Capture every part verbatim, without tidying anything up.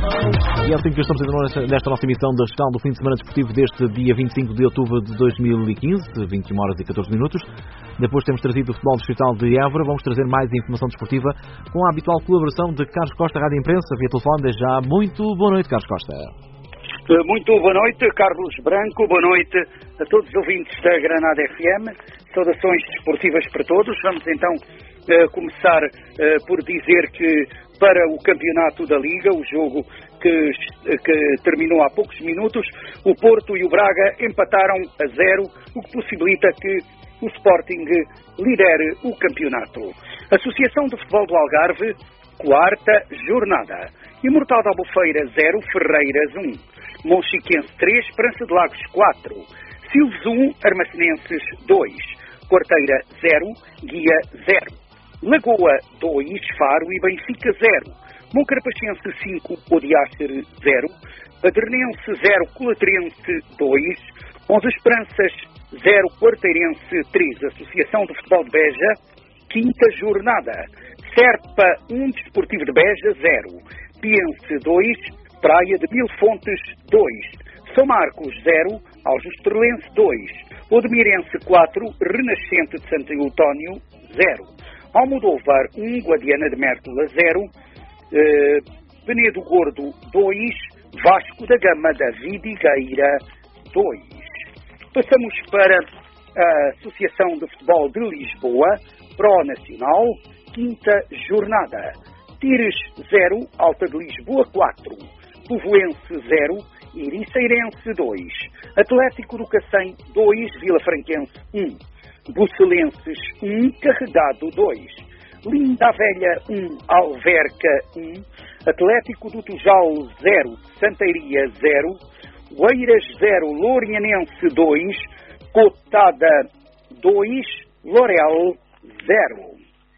E é assim que estamos a nesta nossa emissão da gestão do fim de semana desportivo deste dia vinte e cinco de outubro de dois mil e quinze, vinte e uma horas e catorze minutos. Depois temos trazido o futebol distrital de Évora. Vamos trazer mais informação desportiva com a habitual colaboração de Carlos Costa, Rádio Imprensa, via telefone. Desde já, muito boa noite, Carlos Costa. Muito boa noite, Carlos Branco. Boa noite a todos os ouvintes da Granada F M. Saudações desportivas para todos. Vamos então uh, começar uh, por dizer que para o campeonato da Liga, o jogo que, que terminou há poucos minutos, o Porto e o Braga empataram a zero, o que possibilita que o Sporting lidere o campeonato. Associação de Futebol do Algarve, quarta jornada. Imortal da Albufeira zero, Ferreiras um. Monchiquense três, Esperança de Lagos quatro. Silves um, Armacenenses dois. Quarteira zero, Guia zero. Lagoa dois, Faro e Benfica zero. Moncarapachense cinco, Odiácer zero. Padernense zero, Colaterense dois. Onze Esperanças zero, Quarteirense três. Associação de Futebol de Beja, quinta jornada. Serpa um, Desportivo de Beja zero. Piense dois, Praia de Mil Fontes dois. São Marcos zero, Aljustrellense dois. Odemirense quatro, Renascente de Santo Eutónio zero. Almodóvar um, Guadiana de Mértola zero. Uh, Penedo Gordo dois. Vasco da Gama da Vidigueira dois. Passamos para a Associação de Futebol de Lisboa, Pro Nacional, quinta jornada. Tires zero, Alta de Lisboa quatro. Povoense zero, Iriceirense dois. Atlético do Cacém dois, Vila Franquense um. Bucelenses um, Carregado dois. Linda a Velha um, Alverca um. Atlético do Tujal zero, Santeiria zero. Oeiras zero, Lourinhanense dois. Cotada dois, Lorel zero.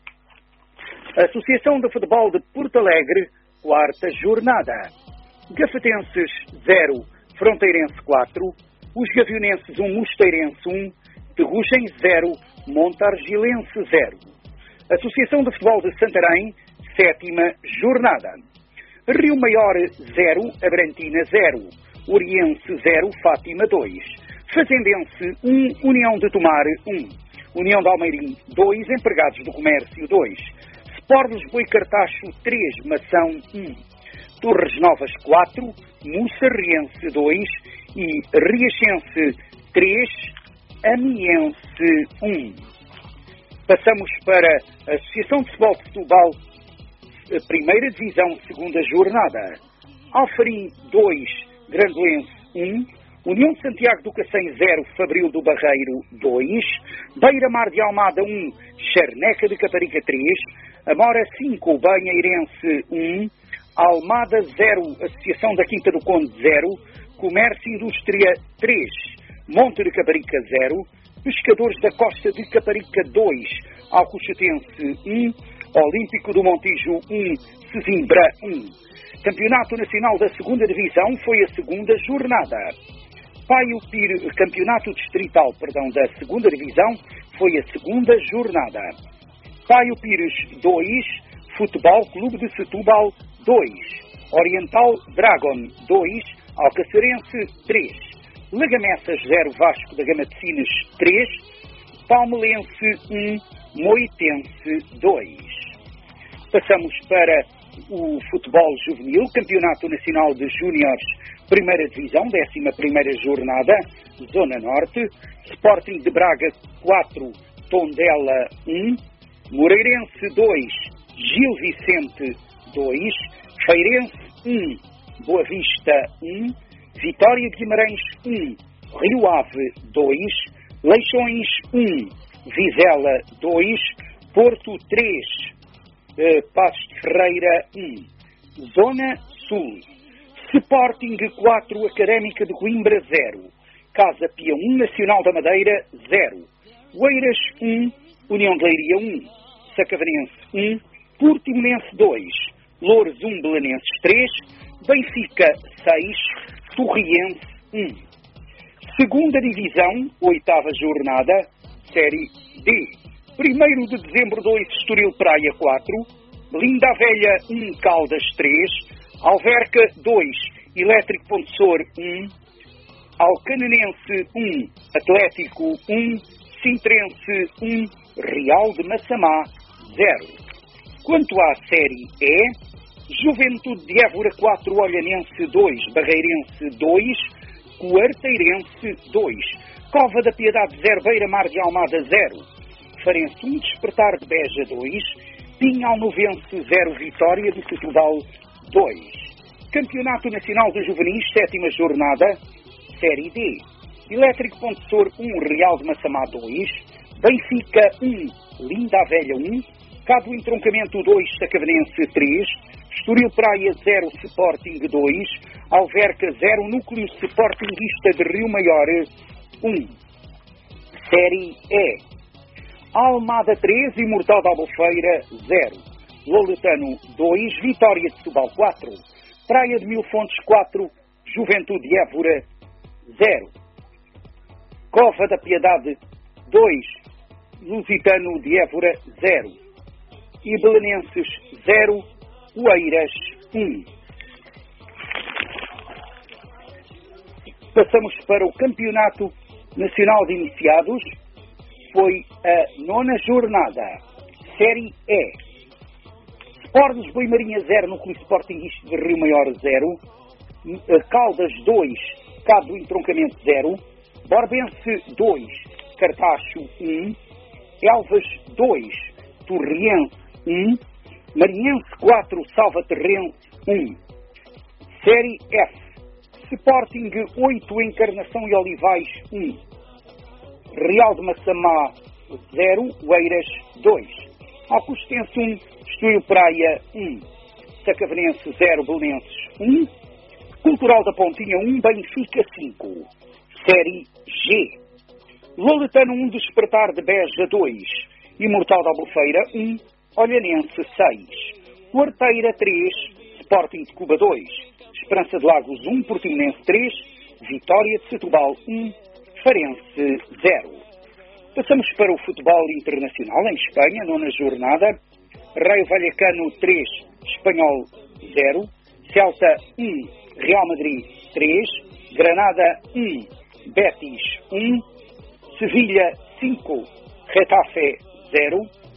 Associação de Futebol de Porto Alegre, quarta jornada. Gafetenses zero, Fronteirense quatro. Os Gavionenses um, Mosteirense um. Terrugem zero, Montargilense zero. Associação de Futebol de Santarém, sétima jornada. Rio Maior zero, Abrantina zero. Oriense zero, Fátima dois. Fazendense um, União de Tomar um. União de Almeirim dois, Empregados do Comércio dois. Sport Lisboa e Cartacho três, Mação um. Torres Novas quatro, Mussarriense dois e Riachense três, Amiense um. Passamos para a Associação de Futebol de Setúbal, primeira divisão, segunda jornada. Alfarim dois, Grandoense um. União de Santiago do Cacém zero, Fabril do Barreiro dois. Beira-Mar de Almada um, Charneca de Caparica três. Amora cinco, Banheirense um. Almada zero, Associação da Quinta do Conde zero. Comércio e Indústria três. Monte de Caparica zero. Pescadores da Costa de Caparica dois. Alcochatense um. Olímpico do Montijo um. Sesimbra um. Campeonato Nacional da Segunda Divisão foi a segunda jornada. Paio Pires, Campeonato Distrital, perdão, da Segunda Divisão foi a segunda jornada. Paio Pires dois, Futebol Clube de Setúbal dois. Oriental Dragon dois, Alcacerense três. Lagamessas zero, Vasco da Gama de Sines três. Palmelense um, Moitense dois. Passamos para o futebol juvenil, Campeonato Nacional de Júniores, primeira divisão, décima primeira jornada, Zona Norte. Sporting de Braga quatro, Tondela um. Moreirense dois, Gil Vicente dois. Feirense um, Boa Vista um. Vitória de Guimarães um, Rio Ave dois. Leixões um, Vizela dois. Porto três, eh, Passos de Ferreira um. Zona Sul. Sporting quatro, Académica de Coimbra zero. Casa Pia um, Nacional da Madeira zero. Oeiras um, União de Leiria um. Sacavrense um, Portimonense dois. Loures um, Belenenses três. Benfica seis, Torriense um. Segunda Divisão, oitava jornada, Série D. primeiro de dezembro dois, Estoril Praia quatro. Linda a Velha um, Caldas três. Alverca dois, Elétrico Pontessor um, Alcanenense um, Atlético um, Sintrense um, Real de Massamá zero. Quanto à Série E, Juventude de Évora quatro, Olhanense dois, Barreirense dois, Quarteirense dois, Cova da Piedade zero, Beira-Mar de Almada zero, Farense um, Despertar de Beja dois, Pinhalnovense zero, Vitória de Setúbal dois. Campeonato Nacional de Juvenis, sétima jornada, Série D. Elétrico Pontessor um, Real de Massamá dois, Benfica um, Linda a Velha um, Cabo Entroncamento dois, Sacavenense três, Estoril Praia zero, Sporting dois, Alverca zero, Núcleo Sportingista de Rio Maior um. Série E. Almada três, Imortal da Albufeira zero, Loletano dois, Vitória de Setúbal quatro, Praia de Mil Fontes quatro, Juventude de Évora zero, Cova da Piedade dois, Lusitano de Évora zero e Belenenses zero, Oeiras um. Passamos para o Campeonato Nacional de Iniciados. Foi a nona jornada, Série E. Sport de Boimarinha zero, Núcleo Sportingista de Rio Maior zero, Caldas dois, Cabo do Entroncamento zero, Borbense dois, Cartacho um, Elvas dois, Torriense um, Marinhense quatro, Salvaterrense um. Série F. Sporting oito, Encarnação e Olivais um, Real de Massamá zero, Oeiras dois, Alcostense um, Estoril Praia um, Sacavenense zero, Belenenses um, Cultural da Pontinha um, Benfica cinco. Série G. Loletano um, Despertar de Beja dois, Imortal da Albufeira um, Olhanense seis, Quarteira três, Sporting de Cuba dois, Esperança de Lagos um, Portimonense três, Vitória de Setúbal um, Farense zero. Passamos para o futebol internacional em Espanha, nona jornada. Raio Vallecano três, Espanhol zero, Celta um, Real Madrid três, Granada um, Betis um, Sevilha cinco, Getafe zero,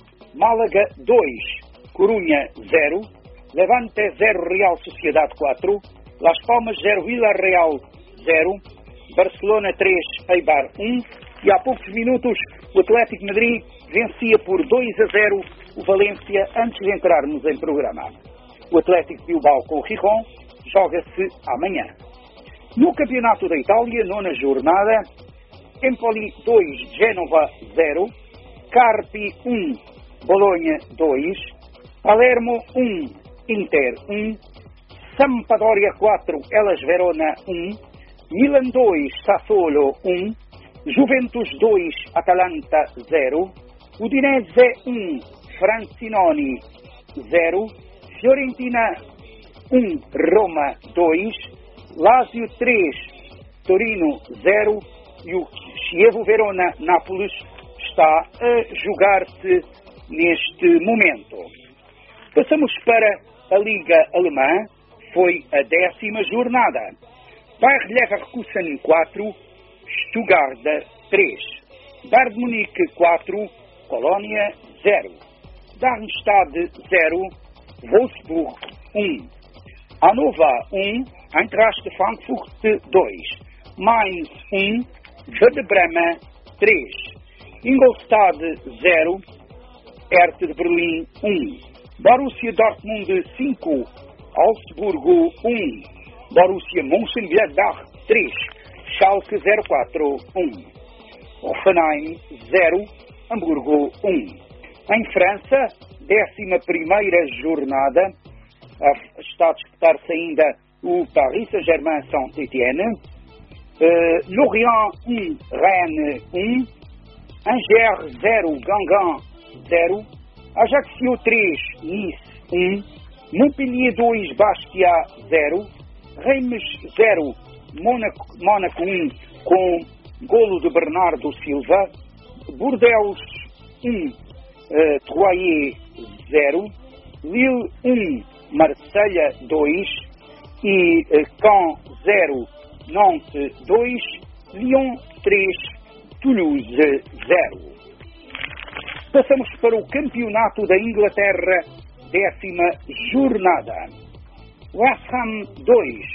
Málaga dois, Corunha zero, Levante zero, Real Sociedade quatro, Las Palmas zero, Villarreal zero, Barcelona três, Eibar um, e há poucos minutos o Atlético de Madrid vencia por dois a zero o Valência antes de entrarmos em programa. O Atlético de Bilbao com o Gijón joga-se amanhã. No Campeonato da Itália, nona jornada, Empoli dois, Génova zero, Carpi um, Bologna dois, Palermo um, Inter um, Sampdoria quatro, Hellas Verona um, Milan dois, Sassuolo um, Juventus dois, Atalanta zero, Udinese um, Francinoni zero, Fiorentina um, Roma dois, Lazio três, Torino zero e o Chievo Verona Nápoles está a jogar-se neste momento. Passamos para a Liga Alemã. Foi a décima jornada. Bayer Leverkusen quatro, Stuttgart três, Bayern de Munique quatro, Colónia zero, Darmstadt zero, Wolfsburg um, Hannover um, Eintracht Frankfurt dois, Mainz um, Werder Bremen três, Ingolstadt zero, Hertha de Berlim um, Borussia Dortmund cinco, Augsburgo um, Borussia Mönchengladbach três, Schalke zero quatro um, Hoffenheim zero, Hamburgo um. Em França, décima primeira jornada, está a disputar-se ainda o Paris Saint-Germain Saint-Étienne, uh, Lorient um, Rennes um, Angers zero, Guingamp zero, Ajaccio três, Nice um, Montpellier dois, Bastia zero, Reims zero, Mônaco, Mônaco um, com golo de Bernardo Silva, Bordeaux um, uh, Troyes zero, Lille um, Marselha dois, e uh, Caen zero, Nantes dois, Lyon três, Toulouse zero. Passamos para o Campeonato da Inglaterra, décima jornada. West Ham dois,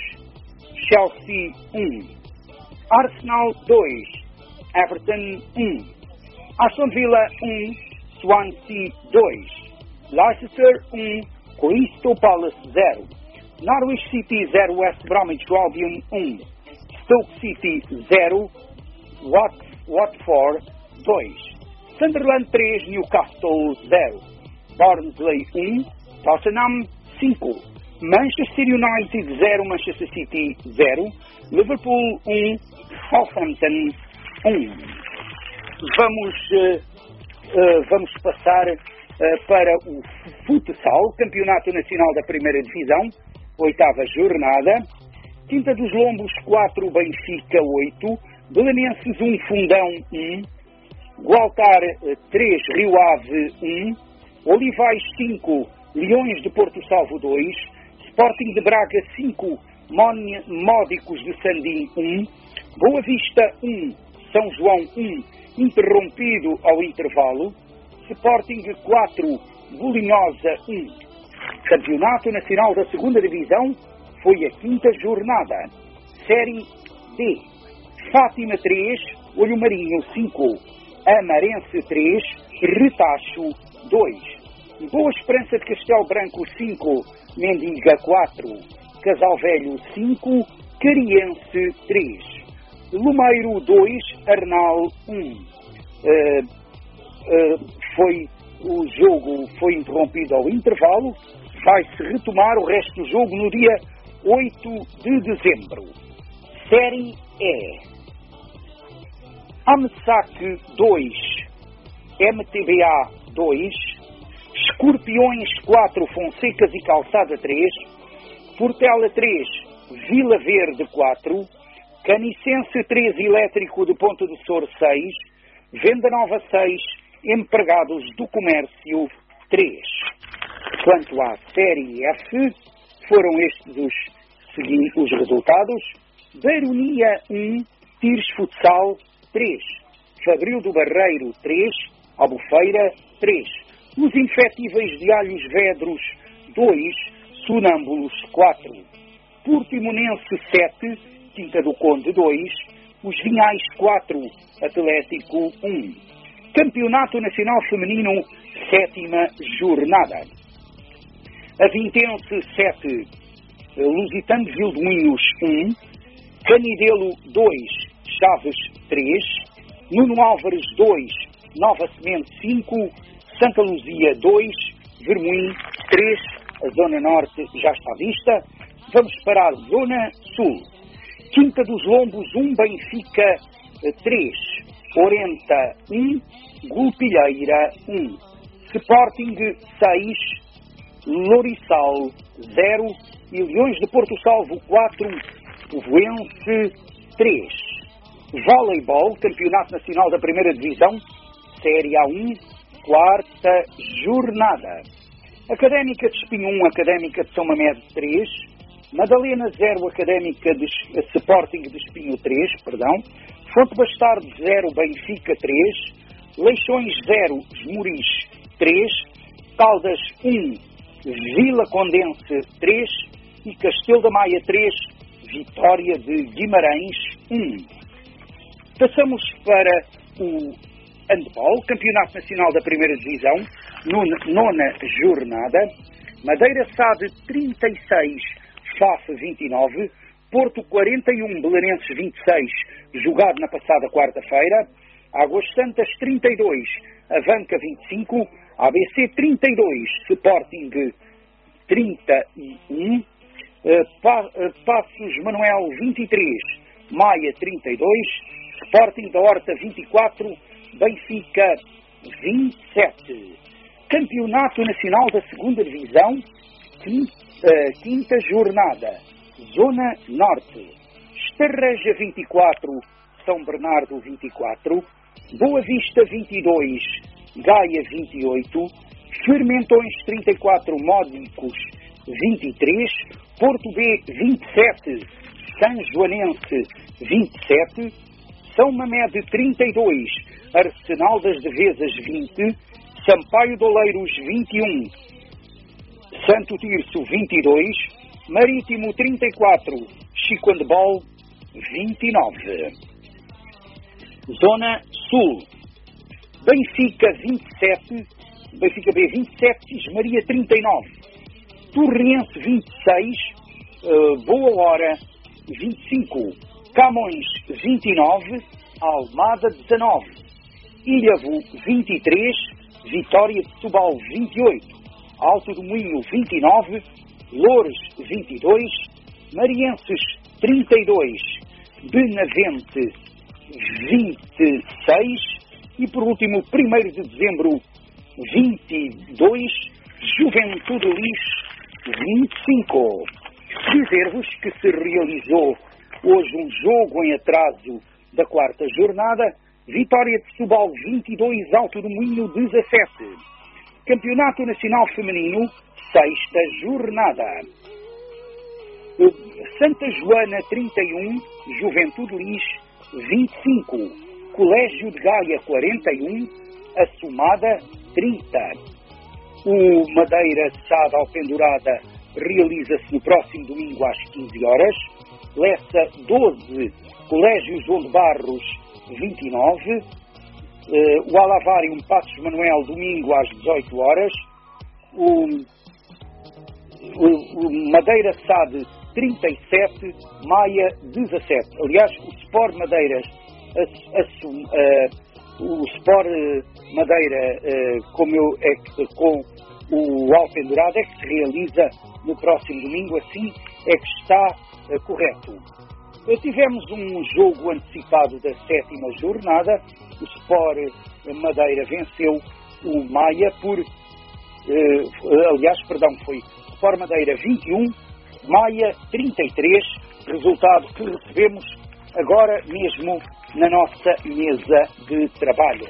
Chelsea um, Arsenal dois, Everton um, Aston Villa um, Swansea dois, Leicester um, Crystal Palace zero, Norwich City zero, West Bromwich Albion um, Stoke City zero, Wat Watford dois, Sunderland três, Newcastle zero, Barnsley um, Tottenham cinco, Manchester United zero, Manchester City zero, Liverpool um, Southampton um. Vamos, uh, uh, vamos passar uh, para o futsal, Campeonato Nacional da Primeira Divisão, oitava jornada. Quinta dos Lombos quatro, Benfica oito, Belenenses um, Fundão um, Gualtar três, Rio Ave um, Olivais cinco, Leões de Porto Salvo dois, Sporting de Braga cinco, Módicos de Sandim um, Boa Vista um, São João um, interrompido ao intervalo, Sporting quatro, Bolinhosa um. Campeonato Nacional da Segunda Divisão foi a quinta jornada. Série D, Fátima três, Olho Marinho cinco, Amarense três, Retacho dois, Boa Esperança de Castelo Branco cinco, Mendiga quatro, Casal Velho cinco, Cariense três, Lumeiro dois, Arnal um. Uh, uh, foi, o jogo foi interrompido ao intervalo, vai-se retomar o resto do jogo no dia oito de dezembro. Série E, Amesac dois, M T B A dois, Escorpiões quatro, Fonsecas e Calçada três, Portela três, Vila Verde quatro, Canicense três, Elétrico de Ponta do Sor seis, Venda Nova seis, Empregados do Comércio três. Quanto à Série F, foram estes os, seguintes, os resultados. Beironia um, Tires Futsal três, Fabril do Barreiro três, Albufeira três, Os Infetíveis de Alhos Vedros dois, Sonâmbulos quatro, Portimonense sete, Quinta do Conde dois, Os Vinhais quatro, Atlético um. Campeonato Nacional Feminino, sétima jornada. Avintense sete, Lusitano de Vildoinhos um, Canidelo dois, Chaves três, Nuno Álvares dois, Nova Semente cinco, Santa Luzia dois, Vermoim três, a Zona Norte já está vista. Vamos para a Zona Sul. Quinta dos Lombos um, Benfica três, Orenta um, Gulpilheira um, Sporting seis, Lourissal zero e Leões de Porto Salvo quatro, Povoense três. Voleibol, Campeonato Nacional da Primeira Divisão, Série A um, quarta jornada. Académica de Espinho um, Académica de São Mamede três, Madalena zero, Académica de Sporting de Espinho três, perdão, Fonte Bastardo zero, Benfica três, Leixões zero, Esmoriz três, Caldas um, Vila Condense três e Castelo da Maia três, Vitória de Guimarães um. Passamos para o handball, Campeonato Nacional da Primeira Divisão, nona jornada. Madeira Sade trinta e seis, F A F vinte e nove, Porto quarenta e um, Belenenses vinte e seis, jogado na passada quarta-feira. Águas Santas trinta e dois, Avanca vinte e cinco, A B C trinta e dois, Sporting trinta e um, Passos Manuel vinte e três, Maia trinta e dois, Sporting da Horta vinte e quatro, Benfica vinte e sete. Campeonato Nacional da Segunda Divisão, quinta, quinta jornada, Zona Norte. Estarreja vinte e quatro, São Bernardo vinte e quatro, Boa Vista vinte e dois, Gaia vinte e oito, Fermentões trinta e quatro, Módicos vinte e três, Porto B vinte e sete, São Joanense vinte e sete, São Mamede trinta e dois, Arsenal das Devesas vinte, Sampaio de Oleiros vinte e um, Santo Tirso vinte e dois, Marítimo trinta e quatro, Chico Andebol vinte e nove. Zona Sul, Benfica vinte e sete, Benfica B vinte e sete, Cismaria trinta e nove, Torriense vinte e seis, uh, Boa Hora vinte e cinco, Camões vinte e nove, Almada dezanove, Ilhavo vinte e três, Vitória de Setúbal vinte e oito, Alto do Moinho vinte e nove, Loures vinte e dois, Marienses trinta e dois, Benavente vinte e seis e por último primeiro de dezembro vinte e dois, Juventude Lis vinte e cinco. Dizer-vos que se realizou hoje um jogo em atraso da quarta jornada, Vitória de Setúbal vinte e dois, Alto do Moinho dezassete. Campeonato Nacional Feminino, sexta jornada. Santa Joana trinta e um, Juventude Lis vinte e cinco, Colégio de Gaia quarenta e um, Assomada trinta. O Madeira Sada Alpendurada realiza-se no próximo domingo às quinze horas. Lessa doze, Colégio João de Barros vinte e nove. Uh, o Alavário Passos Manuel domingo às dezoito horas. O, o, o Madeira Sade trinta e sete, Maia dezassete. Aliás, o Sport Madeiras, a, a, a, o Sport Madeira, a, como eu, é, com o Alpendurado, é que se realiza no próximo domingo, assim é que está a, correto. Tivemos um jogo antecipado da sétima jornada. O Sport Madeira venceu o Maia por, eh, aliás, perdão, foi Sport Madeira vinte e um, Maia trinta e três, resultado que recebemos agora mesmo na nossa mesa de trabalho.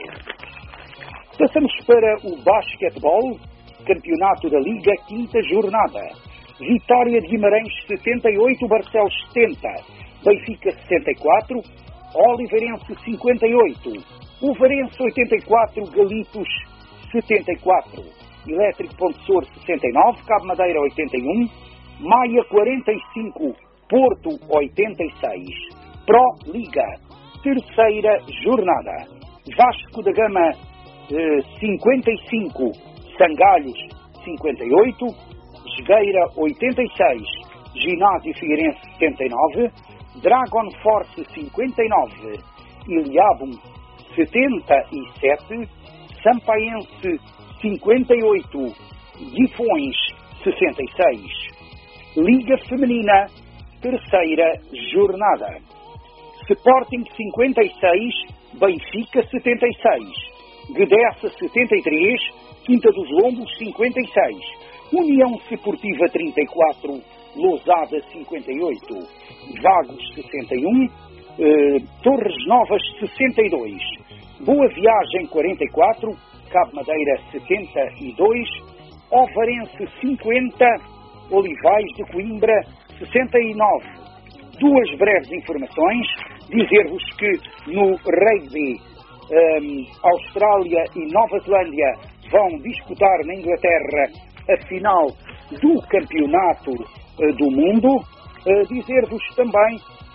Passamos para o basquetebol, campeonato da Liga, quinta jornada. Vitória de Guimarães setenta e oito, Barcelos setenta, Benfica sessenta e quatro, Oliveirense cinquenta e oito, Uvarense oitenta e quatro, Galitos setenta e quatro, Elétrico Ponte Sor sessenta e nove, Cabo Madeira oitenta e um, Maia quarenta e cinco, Porto oitenta e seis. Pro Liga, terceira jornada. Vasco da Gama eh, cinquenta e cinco, Sangalhos cinquenta e oito, Jogueira oitenta e seis, Ginásio Figueirense setenta e nove, Dragon Force cinquenta e nove, Ilhabum setenta e sete, Sampaense cinquenta e oito, Guifões sessenta e seis. Liga Feminina, terceira jornada. Sporting cinquenta e seis, Benfica setenta e seis, Guedeça setenta e três, Quinta dos Lombos cinquenta e seis, União Desportiva trinta e quatro, Lousada cinquenta e oito, Vagos sessenta e um, eh, Torres Novas sessenta e dois, Boa Viagem quarenta e quatro, Cabo Madeira setenta e dois, Ovarense cinquenta, Olivais de Coimbra sessenta e nove. Duas breves informações, dizer-vos que no rugby um, Austrália e Nova Zelândia vão disputar na Inglaterra a final do campeonato uh, do mundo. Uh, dizer-vos também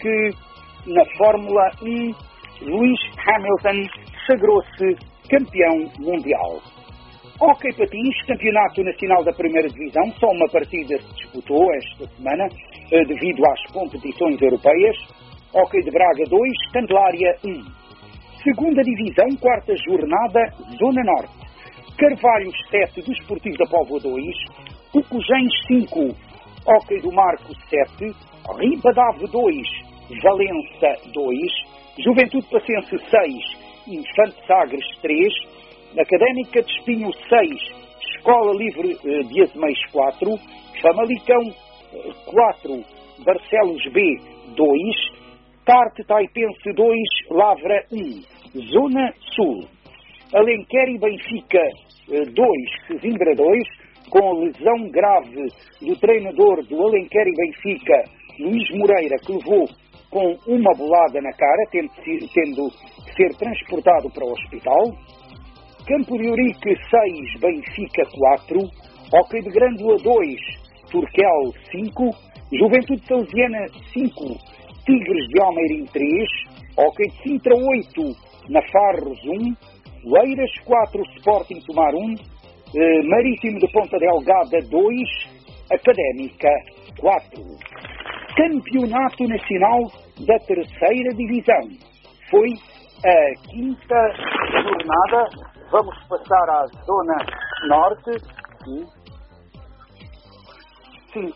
que na Fórmula um Lewis Hamilton sagrou-se campeão mundial. Hóquei Patins, campeonato nacional da primeira divisão, só uma partida se disputou esta semana uh, devido às competições europeias. Hóquei de Braga dois, Candelária um. Segunda divisão, quarta jornada, Zona Norte. Carvalhos sete, do Esportivo da Póvoa dois, Ucujens cinco, Hóquei do Marco sete, Ribadave dois, Valença dois, Juventude Pacense seis, Infante Sagres três, Académica de Espinho seis, Escola Livre de Azeméis quatro, Famalicão quatro, Barcelos B dois, Tarte Taipense dois, Lavra um. Zona Sul. Alenquer e Benfica dois, Sesimbra dois, com a lesão grave do treinador do Alenquer e Benfica, Luís Moreira, que levou com uma bolada na cara, tendo, tendo de ser transportado para o hospital. Campo de Ourique seis, Benfica quatro, Hóquei de Grândola dois, Turquel cinco, Juventude Salesiana cinco, Tigres de Almeirim três, Hóquei de Sintra oito, Nafarros um, Oeiras quatro, Sporting Tomar um, eh, Marítimo de Ponta Delgada dois, Académica quatro. Campeonato Nacional da Terceira Divisão. Foi a quinta jornada. Vamos passar à Zona Norte. Sim. Sim.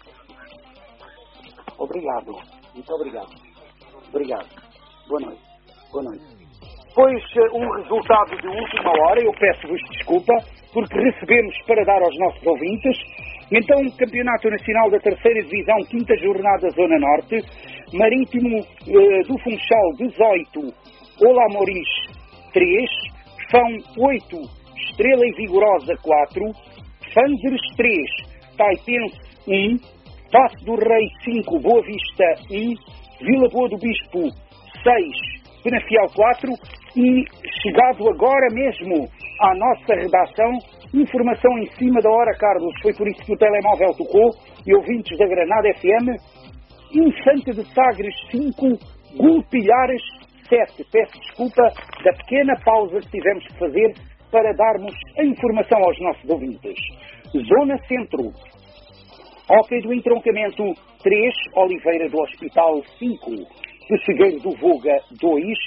Obrigado. Muito obrigado. Obrigado. Boa noite. Boa noite. Pois, um resultado de última hora, eu peço-vos desculpa, porque recebemos para dar aos nossos ouvintes. Então, Campeonato Nacional da Terceira Divisão, quinta jornada, Zona Norte. Marítimo eh, do Funchal dezoito, Olá Moris três, Fão oito, Estrela e Vigorosa quatro, Fanzeres três, Taipense um, Passo do Rei cinco, Boa Vista um, Vila Boa do Bispo seis, Penafiel quatro e, chegado agora mesmo à nossa redação, informação em cima da hora, Carlos, foi por isso que o telemóvel tocou, e ouvintes da Granada F M, Infante de Sagres cinco, Gulpilhares sete. Peço desculpa da pequena pausa que tivemos que fazer para darmos a informação aos nossos ouvintes. Zona Centro, Hóquei do Entroncamento três, Oliveira do Hospital cinco, Pessegueiro do Voga dois,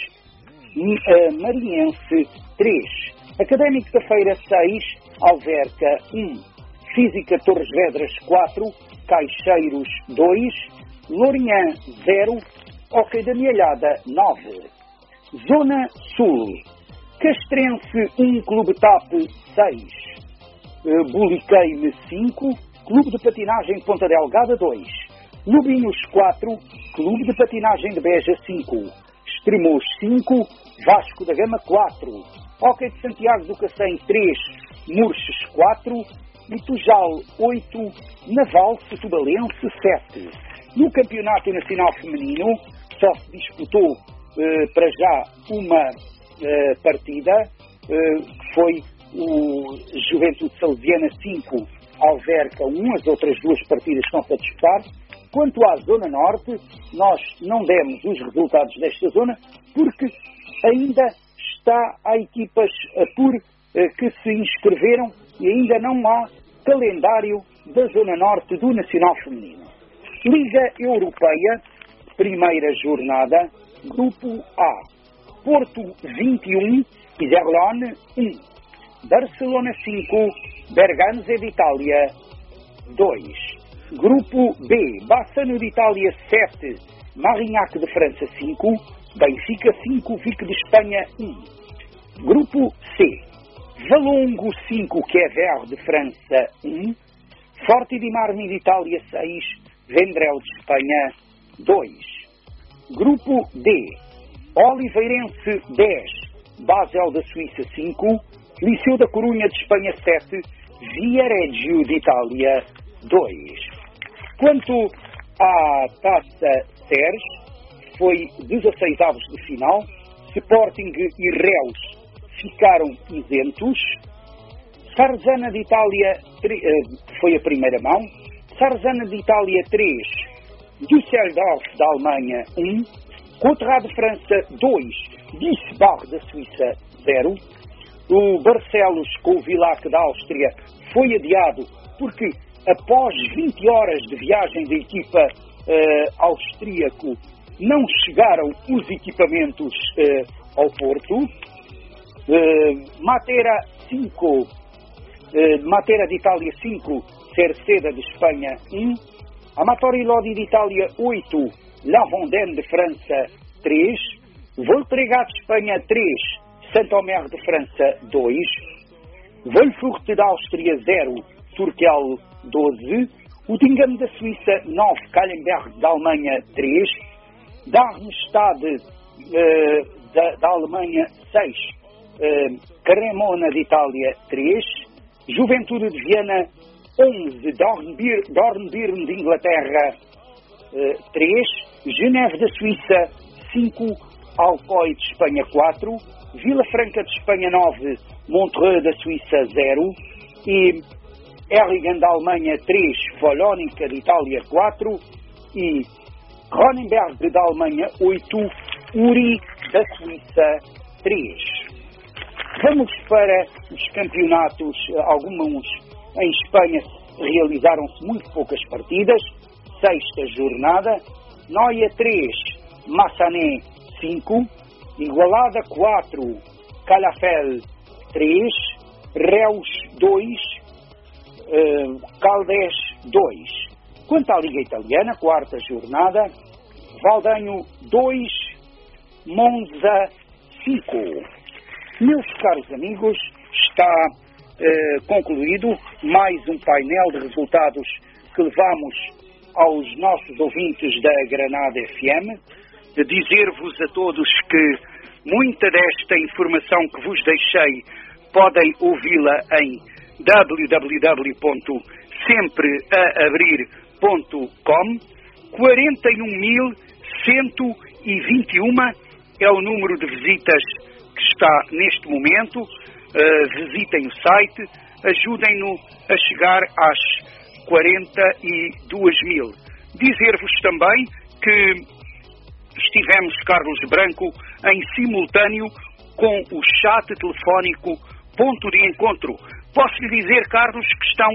Mariense três, Académico da Feira seis, Alverca um, Física Torres Vedras quatro, Caixeiros dois, Lourinhã zero, Hóquei da Mielhada nove. Zona Sul, Castrense um, Clube T A P seis, Buliqueime cinco, Clube de Patinagem de Ponta Delgada dois, Lubinhos quatro, Clube de Patinagem de Beja cinco, Extremos cinco, Vasco da Gama quatro, Hóquei de Santiago do Cacém três, Murches quatro e Tujal oito, Naval Setubalense sete. No Campeonato Nacional Feminino só se disputou eh, para já uma eh, partida, eh, que foi o Juventude Salesiana cinco, Alverca um, as outras duas partidas estão para disputar. Quanto à Zona Norte, nós não demos os resultados desta zona porque ainda está há equipas eh, por eh, que se inscreveram e ainda não há calendário da Zona Norte do Nacional Feminino. Liga Europeia, primeira jornada, Grupo A, Porto vinte e um, Iserlohn um, Barcelona cinco, Berganze de Itália dois. Grupo B, Bassano de Itália sete, Marignac de França cinco, Benfica cinco, Vic de Espanha um. Grupo C, Valongo cinco, Quever de França um, Forte di Marmi de Itália seis, Vendrell de Espanha dois. Grupo D, Oliveirense dez, Basel da Suíça cinco, Liceu da Corunha de Espanha sete, Viareggio de Itália dois. Quanto à Taça Seres, foi dezasseis avos de final, Sporting e Reus ficaram isentos, Sarzana de Itália, que foi a primeira mão, Sarzana de Itália três, Düsseldorf da Alemanha um, Courtrai de França dois, Wiesbach da Suíça zero, o Barcelos com o Villac da Áustria foi adiado porque após vinte horas de viagem da equipa uh, austríaco não chegaram os equipamentos uh, ao Porto. Uh, Matera cinco, uh, Matera de Itália cinco, Cerceda de Espanha um, Amatori Lodi de Itália oito, La Vendée de França três, Voltregá de Espanha três, Saint-Omer de França dois, Wolfurt da Áustria zero, Turkel doze, Uttingen da Suíça nove, Kallenberg da Alemanha três, Darmstadt uh, da, da Alemanha seis, uh, Cremona de Itália três, Juventude de Viana onze, Dornbirn, Dornbirn de Inglaterra, uh, três, Geneve da Suíça, cinco, Alcoy de Espanha, quatro, Vila Franca de Espanha, nove, Montreux da Suíça, zero, e Erlangen da Alemanha, três, Folónica de Itália, quatro, e Cronenberg da Alemanha, oito, Uri da Suíça, três. Vamos para os campeonatos. Alguns em Espanha realizaram-se muito poucas partidas. Sexta jornada. Noia três, Massané cinco, Igualada quatro, Calafel três, Reus dois, uh, Caldes dois. Quanto à Liga Italiana, quarta jornada, Valdanho dois, Monza cinco. Meus caros amigos, está uh, concluído mais um painel de resultados que levamos aos nossos ouvintes da Granada F M. De dizer-vos a todos que muita desta informação que vos deixei podem ouvi-la em w w w ponto sempre a abrir ponto com. quarenta e um mil cento e vinte e um é o número de visitas que está neste momento. Uh, visitem o site, ajudem-no a chegar às quarenta e dois mil. Dizer-vos também que estivemos, Carlos Branco, em simultâneo com o chat telefónico Ponto de Encontro. Posso lhe dizer, Carlos, que estão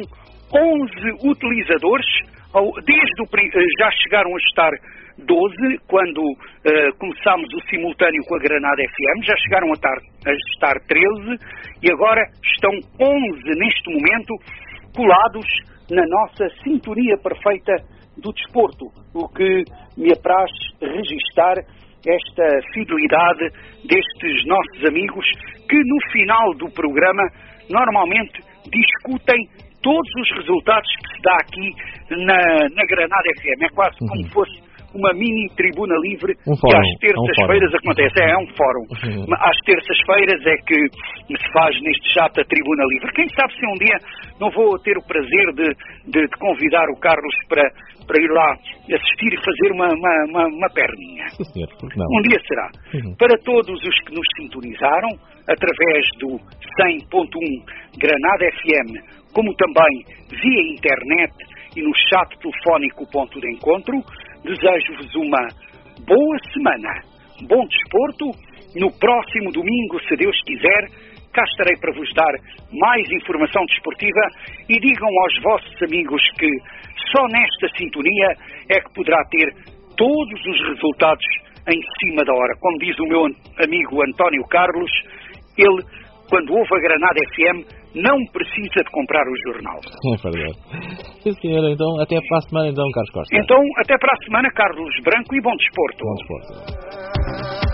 onze utilizadores, desde o, já chegaram a estar doze, quando uh, começámos o simultâneo com a Granada F M, já chegaram a estar, a estar treze, e agora estão onze neste momento colados na nossa sintonia perfeita do desporto, o que me apraz registar esta fidelidade destes nossos amigos que no final do programa normalmente discutem todos os resultados que se dá aqui na, na Granada F M. É quase como uhum. fosse uma mini tribuna livre um que às terças-feiras um acontece. É, é um fórum. Uhum. Às terças-feiras é que se faz neste chat a tribuna livre. Quem sabe se um dia não vou ter o prazer de, de, de convidar o Carlos para, para ir lá assistir e fazer uma, uma, uma, uma perninha. Sim, senhor, não. Um dia será. Uhum. Para todos os que nos sintonizaram, através do cem ponto um Granada F M, como também via internet e no chat telefónico Ponto de Encontro, desejo-vos uma boa semana, bom desporto. No próximo domingo, se Deus quiser, cá estarei para vos dar mais informação desportiva e digam aos vossos amigos que só nesta sintonia é que poderá ter todos os resultados em cima da hora. Como diz o meu amigo António Carlos, ele, quando ouve a Granada F M, não precisa de comprar o jornal. É verdade. Sim, senhora. Então, até para a semana, então, Carlos Costa. Então, até para a semana, Carlos Branco, e bom desporto. Bom desporto.